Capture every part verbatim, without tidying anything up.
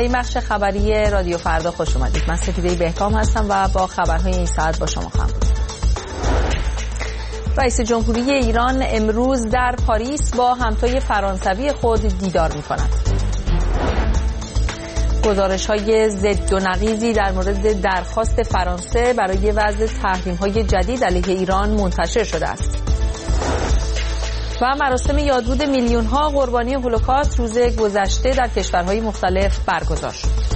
به این بخش خبری رادیو فردا خوش اومدید. من سپیده بهکام هستم و با خبرهای این ساعت با شما خواهم بود. رئیس جمهوری ایران امروز در پاریس با همتای فرانسوی خود دیدار می‌کند. گزارش‌های ضد و نقیضی در مورد درخواست فرانسه برای وضع تحریم‌های جدید علیه ایران منتشر شده است. و مراسم یادبود میلیون‌ها قربانی هولوکاست روز گذشته در کشورهای مختلف برگزار شد.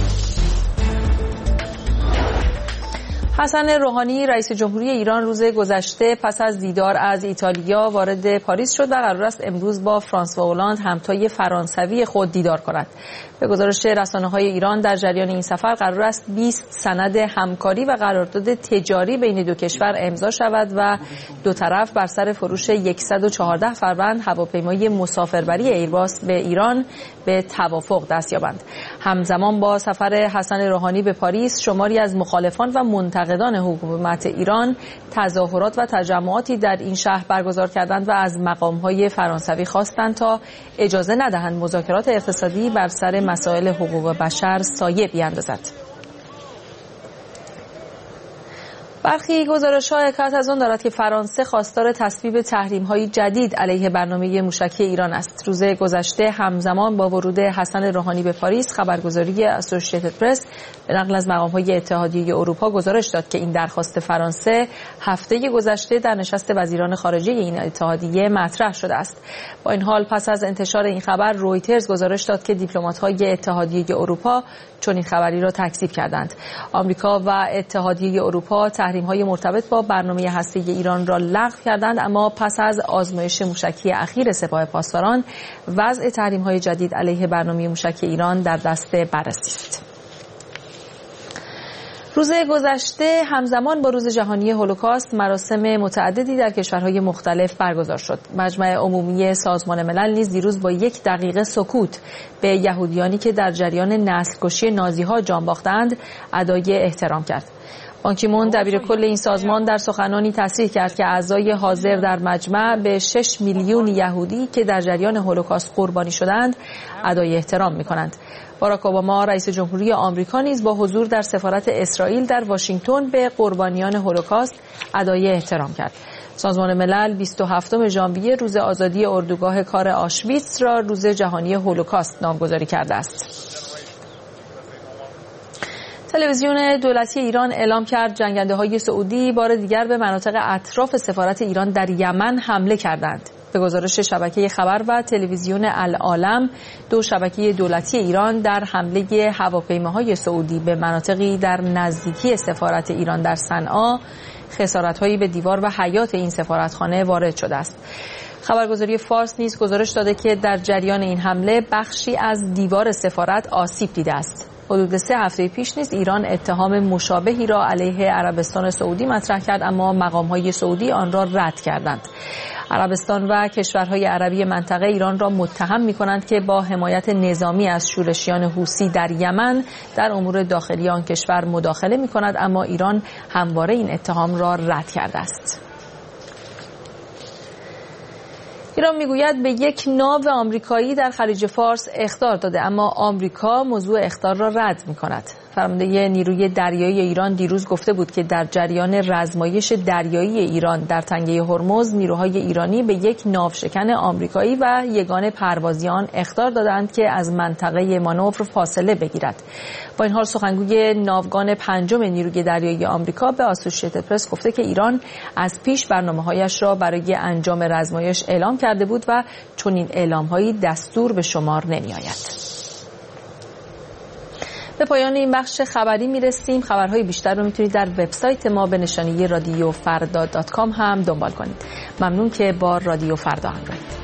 حسن روحانی رئیس جمهوری ایران روز گذشته پس از دیدار از ایتالیا وارد پاریس شد و قرار است امروز با فرانسوا هولند همتای فرانسوی خود دیدار کند. به گزارش رسانه‌های ایران در جریان این سفر قرار است بیست سند همکاری و قرارداد تجاری بین دو کشور امضا شود و دو طرف بر سر فروش صد و چهارده فروند هواپیمای مسافربری ایرباس به ایران به توافق دست یابند. همزمان با سفر حسن روحانی به پاریس شماری از مخالفان و منتقدان حکومت ایران تظاهرات و تجمعاتی در این شهر برگزار کردند و از مقام‌های فرانسوی خواستند تا اجازه ندهند مذاکرات اقتصادی بر سر مسائل حقوق بشر سایه بیاندازد. برخی گزارش‌ها حکایت از آن دارد که فرانسه خواستار تصویب تحریم‌های جدید علیه برنامه موشکی ایران است. روز گذشته همزمان با ورود حسن روحانی به پاریس خبرگزاری اسوسییتد پرس به نقل از مقام‌های اتحادیه اروپا گزارش داد که این درخواست فرانسه هفته گذشته در نشست وزیران خارجه این اتحادیه مطرح شده است. با این حال پس از انتشار این خبر رویترز گزارش داد که دیپلمات‌های اتحادیه اروپا چنین خبری را تکذیب کردند. آمریکا و اتحادیه اروپا تحریم‌های مرتبط با برنامه هسته‌ای ایران را لغو کردند، اما پس از آزمایش موشکی اخیر سپاه پاسداران وضع تحریم‌های جدید علیه برنامه موشکی ایران در دست بررسی است. روز گذشته همزمان با روز جهانی هولوکاست مراسم متعددی در کشورهای مختلف برگزار شد. مجمع عمومی سازمان ملل نیز دیروز با یک دقیقه سکوت به یهودیانی که در جریان نسل‌کشی نازی‌ها جان باختند ادای احترام کرد. بان کی مون دبیرکل این سازمان در سخنانی تصریح کرد که اعضای حاضر در مجمع به شش میلیون یهودی که در جریان هولوکاست قربانی شدند ادای احترام می‌کنند. باراک اوباما رئیس جمهوری آمریکا نیز با حضور در سفارت اسرائیل در واشنگتن به قربانیان هولوکاست ادای احترام کرد. سازمان ملل بیست و هفتم ژانویه روز آزادی اردوگاه کار آشویتس را روز جهانی هولوکاست نامگذاری کرده است. تلویزیون دولتی ایران اعلام کرد جنگنده‌های سعودی بار دیگر به مناطق اطراف سفارت ایران در یمن حمله کردند. به گزارش شبکه خبر و تلویزیون العالم، دو شبکه دولتی ایران در حمله هواپیماهای سعودی به مناطقی در نزدیکی سفارت ایران در صنعا خسارت‌هایی به دیوار و حیاط این سفارتخانه وارد شده است. خبرگزاری فارس نیز گزارش داده که در جریان این حمله بخشی از دیوار سفارت آسیب دیده است. حدود سه هفته پیش نیز ایران اتهام مشابهی را علیه عربستان سعودی مطرح کرد، اما مقام‌های سعودی آن را رد کردند. عربستان و کشورهای عربی منطقه ایران را متهم می‌کنند که با حمایت نظامی از شورشیان حوثی در یمن در امور داخلی آن کشور مداخله می‌کند، اما ایران همواره این اتهام را رد کرده است. ایران میگوید به یک ناو آمریکایی در خلیج فارس اخطار داده، اما آمریکا موضوع اخطار را رد می‌کند. فرمانده نیروی دریایی ایران دیروز گفته بود که در جریان رزمایش دریایی ایران در تنگه هرمز نیروهای ایرانی به یک ناوشکن آمریکایی و یگان پروازی آن اخطار دادند که از منطقه مانور فاصله بگیرد. با این حال سخنگوی ناوگان پنجم نیروی دریایی آمریکا به اسوسییتد پرس گفته که ایران از پیش برنامه‌هایش را برای انجام رزمایش اعلام کرده بود و چنین اعلام‌هایی دستور به شمار نمی‌آید. به پایان این بخش خبری میرسیم. خبرهای بیشتر رو میتونید در وبسایت ما به نشانی رادیو فردا دات کام هم دنبال کنید. ممنون که با رادیو فردا همراهید.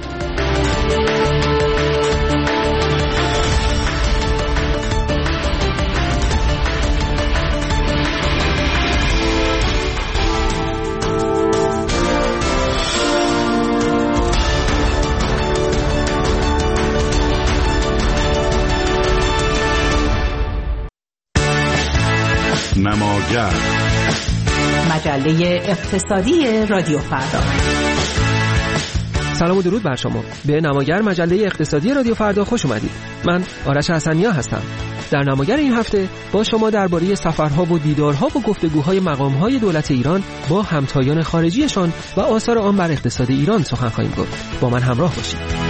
نماگر مجله اقتصادی رادیو فردا. سلام و درود بر شما. به نماگر مجله اقتصادی رادیو فردا خوش اومدید. من آرش حسنیا هستم. در نماگر این هفته با شما درباره سفرها و دیدارها و گفتگوهای مقامهای دولت ایران با همتایان خارجیشان و آثار آن بر اقتصاد ایران سخن خواهیم گفت. با من همراه باشید.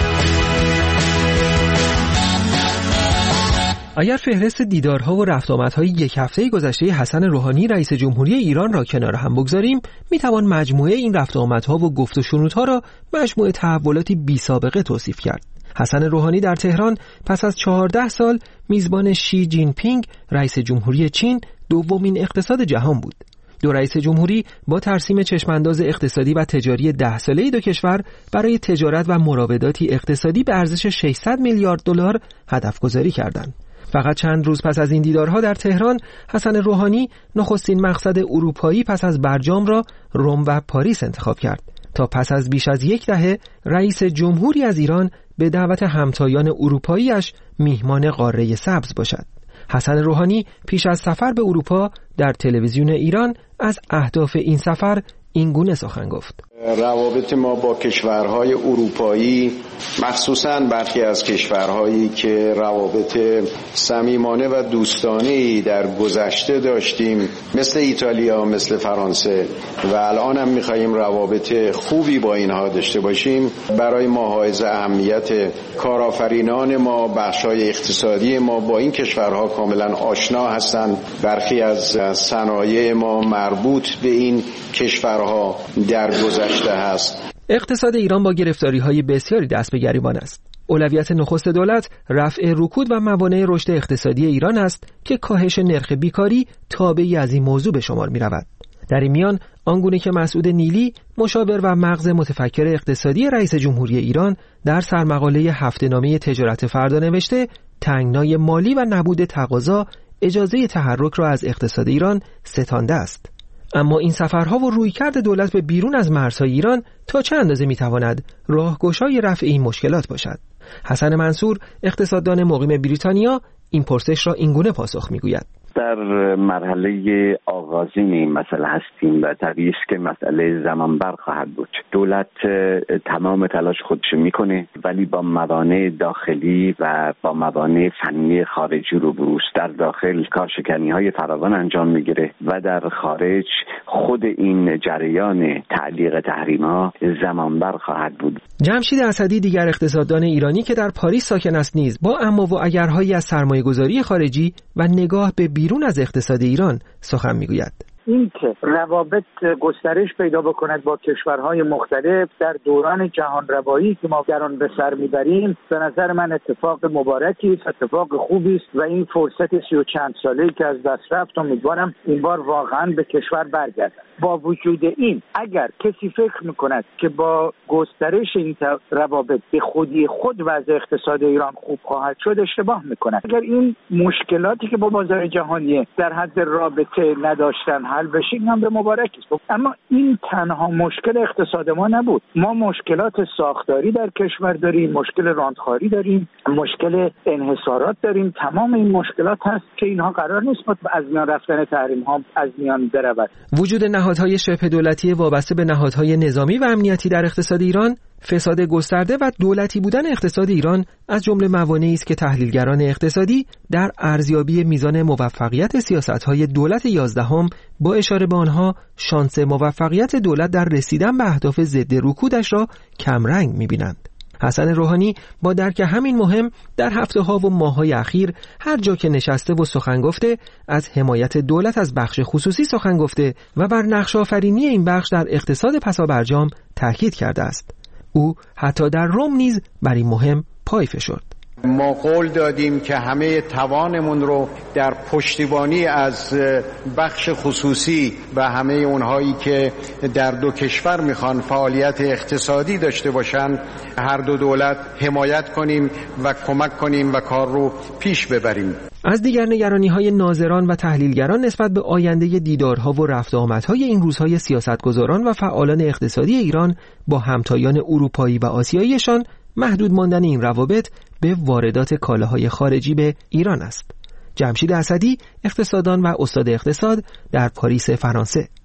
اگر فهرست دیدارها و رفت آمدهای یک هفته گذشته حسن روحانی رئیس جمهوری ایران را کنار هم بگذاریم، میتوان مجموعه این رفت آمدها و گفت و شنودها را مجموعه تحولاتی بی سابقه توصیف کرد. حسن روحانی در تهران پس از چهارده سال میزبان شی جین پینگ رئیس جمهوری چین، دومین اقتصاد جهان بود. دو رئیس جمهوری با ترسیم چشمانداز اقتصادی و تجاری ده ساله دو کشور برای تجارت و مراوداتی اقتصادی به ارزش ششصد میلیارد دلار هدف گذاری کردند. فقط چند روز پس از این دیدارها در تهران، حسن روحانی نخستین مقصد اروپایی پس از برجام را روم و پاریس انتخاب کرد تا پس از بیش از یک دهه رئیس جمهوری از ایران به دعوت همتایان اروپاییش میهمان قاره سبز باشد. حسن روحانی پیش از سفر به اروپا در تلویزیون ایران از اهداف این سفر این گونه سخن گفت: روابط ما با کشورهای اروپایی، مخصوصاً برخی از کشورهایی که روابط صمیمانه و دوستانه‌ای در گذشته داشتیم، مثل ایتالیا، مثل فرانسه و الان هم می‌خوایم روابط خوبی با اینها داشته باشیم، برای ما حائز اهمیت. کارآفرینان ما، بخش‌های اقتصادی ما با این کشورها کاملاً آشنا هستند. برخی از صنایع ما مربوط به این کشورها در گذشته هست. اقتصاد ایران با گرفتاری‌های بسیاری دست به گریبان است. اولویت نخست دولت رفع رکود و موانع رشد اقتصادی ایران است که کاهش نرخ بیکاری تابعی از این موضوع به شمار می‌رود. در این میان آنگونه که مسعود نیلی، مشاور و مغز متفکر اقتصادی رئیس جمهوری ایران، در سرمقاله هفته‌نامه تجارت فردا نوشته، تنگنای مالی و نبود تقاضا اجازه تحرک را از اقتصاد ایران ستانده است. اما این سفرها و رویکرد دولت به بیرون از مرزهای ایران تا چه اندازه میتواند راهگشای رفع این مشکلات باشد؟ حسن منصور، اقتصاددان مقیم بریتانیا، این پرسش را اینگونه پاسخ میگوید: در مرحله آغازین این مسئله هستیم و طبیعی است که مسئله زمان بر خواهد بود. دولت تمام تلاش خودش میکنه، ولی با موانع داخلی و با موانع فنی خارجی روبروست. در داخل کارشکنی های فراوان انجام میگیره و در خارج خود این جریان تعلیق تحریم ها زمان بر خواهد بود. جمشید اسدی، دیگر اقتصاددان ایرانی که در پاریس ساکن است، نیز با اما و اگرهایی از سرمایه‌گذاری خارجی و نگاه به بیرون از اقتصاد ایران سخن میگوید. این که روابط گسترش پیدا بکند با کشورهای مختلف در دوران جهان روایی که ما در آن به سر میبریم، به نظر من اتفاق مبارکی است، اتفاق خوبی است و این فرصت سی و چند ساله‌ای که از دست رفت، امیدوارم این بار واقعا به کشور برگردد. با وجود این، اگر کسی فکر میکند که با گسترش این روابط به خودی خود وضع اقتصاد ایران خوب خواهد شد، اشتباه میکند. اگر این مشکلاتی که با بازار جهانی در حد رابطه نداشتن حل بشه، این هم به مبارک است. اما این تنها مشکل اقتصاد ما نبود. ما مشکلات ساختاری در کشور داریم، مشکل راندخواری داریم، مشکل انحصارات داریم. تمام این مشکلات هست که اینها قرار نیست از میان رفتن تحریم ها از میان برود. وجود نهادهای شبه دولتی وابسته به نهادهای نظامی و امنیتی در اقتصاد ایران، فساد گسترده و دولتی بودن اقتصاد ایران از جمله موانعی است که تحلیلگران اقتصادی در ارزیابی میزان موفقیت سیاست‌های دولت یازدهم با اشاره به آنها شانس موفقیت دولت در رسیدن به اهداف ضد رکودش را کمرنگ می‌بینند. حسن روحانی با درک همین مهم در هفته‌ها و ماه‌های اخیر هر جا که نشسته و سخن گفته، از حمایت دولت از بخش خصوصی سخن گفته و بر نقش آفرینی این بخش در اقتصاد پسابرجام تاکید کرده است. او حتی در روم نیز بر این مهم پای فشرد. ما قول دادیم که همه توانمون رو در پشتیبانی از بخش خصوصی و همه اونهایی که در دو کشور میخوان فعالیت اقتصادی داشته باشن، هر دو دولت حمایت کنیم و کمک کنیم و کار رو پیش ببریم. از دیگر نگرانی‌های ناظران و تحلیلگران نسبت به آینده دیدارها و رفت و آمدهای این روزهای سیاستگزاران و فعالان اقتصادی ایران با همتایان اروپایی و آسیاییشان محدود ماندن این روابط به واردات کالاهای خارجی به ایران است. جمشید اسدی، اقتصاددان و استاد اقتصاد در پاریس فرانسه: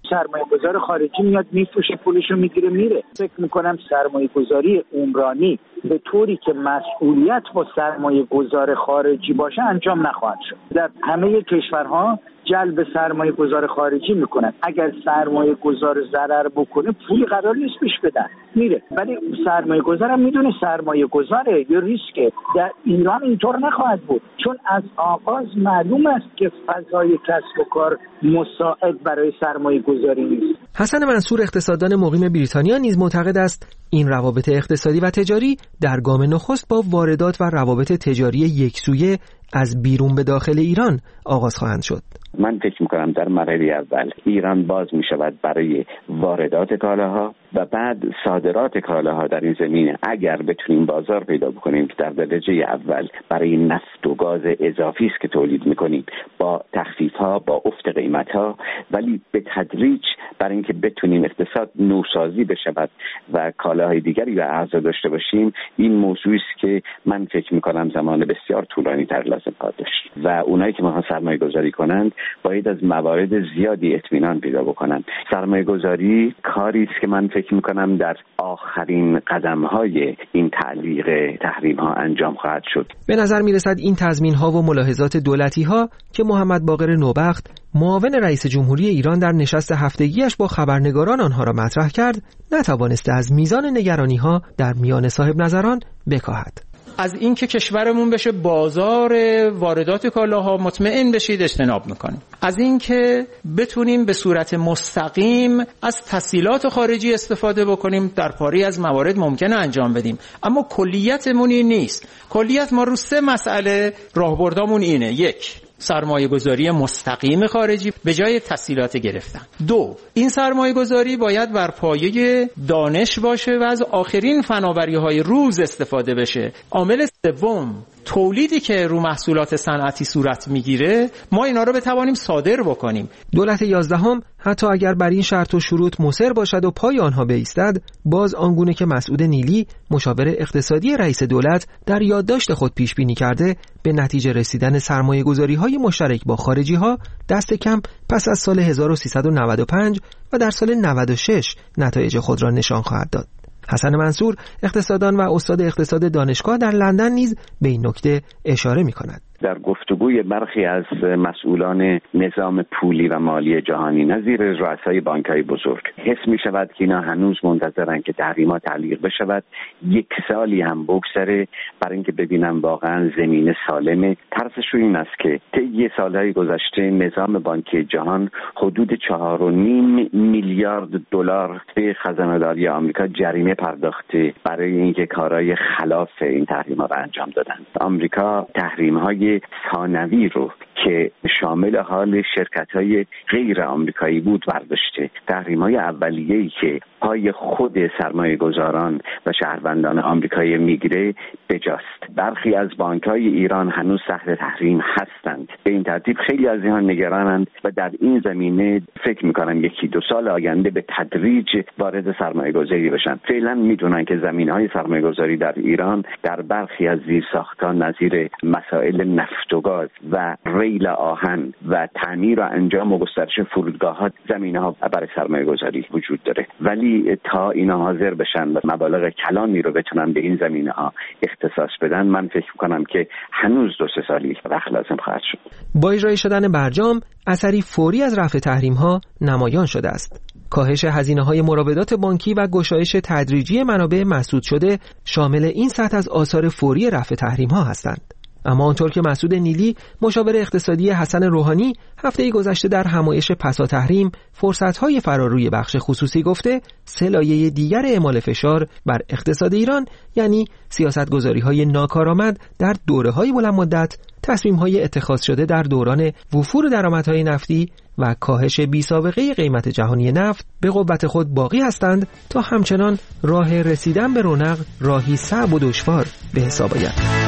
سرمایه گذار خارجی میاد میفروشه، پولشو میگیره میره. فکر میکنم سرمایه گذاری عمرانی به طوری که مسئولیت با سرمایه گذار خارجی باشه انجام نخواهد شد. در همه کشورها جلب سرمایه گذار خارجی میکنن. اگر سرمایه گذار ضرر بکنه پولی قرار نیست پیش بدن، میره. ولی سرمایه گذارم میدونه سرمایه گذاره یا ریسکه. در ایران اینطور نخواهد بود، چون از آغاز معلوم است که فضای کسب و کار مساعد برای سرمایه گذاری نیست. حسن منصور اقتصاددان مقیم بریتانیا نیز معتقد است این روابط اقتصادی و تجاری در گام نخست با واردات و روابط تجاری یکسویه از بیرون به داخل ایران آغاز خواهند شد. من فکر میکنم در مرحله اول ایران باز میشود برای واردات کالاها و بعد صادرات کالاها در این زمینه. اگر بتونیم بازار پیدا بکنیم که در درجه اول برای نفت و گاز اضافی است که تولید میکنیم با تخفیف ها، با افت قیمت ها، ولی به تدریج برای اینکه بتونیم اقتصاد نوسازی بشود و کالاهای دیگری و ارزها داشته باشیم، این موضوعی است که من فکر میکنم زمان بسیار طولانی تر لازم خواهد داشت و اونایی که میخوان سرمایه گذاری کنند باید از موارد زیادی اطمینان پیدا بکنند. سرمایه گذاری کاری است که من فکر میکنم در آخرین قدم‌های این تعلیق تحریم‌ها انجام خواهد شد. به نظر میرسد این تضمین‌ها و ملاحظات دولتی‌ها که محمد باقر نوبخت معاون رئیس جمهوری ایران در نشست هفتگیش با خبرنگاران آنها را مطرح کرد، نتوانسته از میزان نگرانی‌ها در میان صاحب نظران بکاهد. از اینکه کشورمون بشه بازار واردات کالاها مطمئن بشید اجتناب میکنیم. از اینکه بتونیم به صورت مستقیم از تسهیلات خارجی استفاده بکنیم در پاری از موارد ممکنه انجام بدیم، اما کلیتمون این نیست. کلیت ما رو سه مسئله راهبردامون اینه: یک، سرمایه گذاری مستقیم خارجی به جای تسهیلات گرفتن. دو، این سرمایه گذاری باید بر پایه دانش باشه و از آخرین فناوری های روز استفاده بشه. عامل سوم، تولیدی که رو محصولات صنعتی صورت میگیره ما اینا رو بتوانیم صادر بکنیم. دولت یازدهم حتی اگر بر این شرط و شروط مصر باشد و پای آنها بایستد، باز آنگونه که مسعود نیلی مشاور اقتصادی رئیس دولت در یادداشت خود پیش بینی کرده، به نتیجه رسیدن سرمایه گذاری های مشترک با خارجی ها دست کم پس از سال هزار و سیصد و نود و پنج و در سال نود و شش نتایج خود را نشان خواهد داد. حسن منصور اقتصاددان و استاد اقتصاد دانشگاه در لندن نیز به این نکته اشاره می‌کند. در گفتگوی برخی از مسئولان نظام پولی و مالی جهانی نظیر رؤسای بانک‌های بزرگ حس می‌شود که اینا هنوز منتظرن که تحریم‌ها تعلیق بشود، یک سالی هم بگذره برای اینکه ببینم واقعا زمین سالمه. ترسشون این است که طی سالهای گذشته نظام بانکی جهان حدود چهار و نیم میلیارد دلار به خزانه‌داری آمریکا جریمه پرداخته برای اینکه کارهای خلاف این تحریم‌ها را انجام دادن. آمریکا تحریم‌های ثانوی رو که شامل حال شرکت‌های غیر آمریکایی بود برداشته. تحریم‌های اولیه‌ای که پای خود سرمایه گذاران و شهروندان آمریکایی میگیره بجاست. برخی از بانک‌های ایران هنوز تحت تحریم هستند. به این ترتیب خیلی از اینها نگرانند و در این زمینه فکر می‌کنم یکی دو سال آینده به تدریج وارد سرمایه گذاری بشن. فعلا میدونن که زمین‌های سرمایه گذاری در ایران در برخی از زیرساختان نظیر مسائل نفت و گاز و ریل آهن و تعمیر و انجام و گسترش فرودگاه‌ها زمینه‌ها برای سرمایه گذاری وجود داره، ولی تا اینا حاضر بشن و مبالغ کلانی رو بتونن به این زمینه‌ها اختصاص بدن، من فکر می‌کنم که هنوز دو سه سالی وقت لازم خواهد شد. با اجرای شدن برجام اثری فوری از رفع تحریم‌ها نمایان شده است. کاهش هزینه‌های مراودات بانکی و گشایش تدریجی منابع مسدود شده شامل این سطح از آثار فوری رفع تحریم‌ها هستند. اما آنطور که مسعود نیلی مشاور اقتصادی حسن روحانی هفته گذشته در همایش پسا تحریم فرصت‌های فراروی بخش خصوصی گفته، سه لایه دیگر اعمال فشار بر اقتصاد ایران یعنی سیاست‌گذاری‌های ناکارآمد در دوره‌های بلند مدت، تصمیم‌های اتخاذ شده در دوران وفور درآمدهای نفتی و کاهش بی‌سابقه قیمت جهانی نفت به قوت خود باقی هستند تا همچنان راه رسیدن به رونق راهی صعب و دشوار به حساب آید.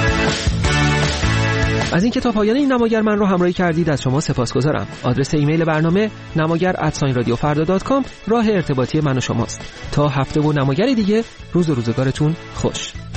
از این کتاب پایان این نماگر من رو همراهی کردید از شما سپاسگزارم. آدرس ایمیل برنامه نماگر ات رادیو فردا دات کام راه ارتباطی من و شماست. تا هفته و نماگر دیگه، روز و روزگارتون خوش.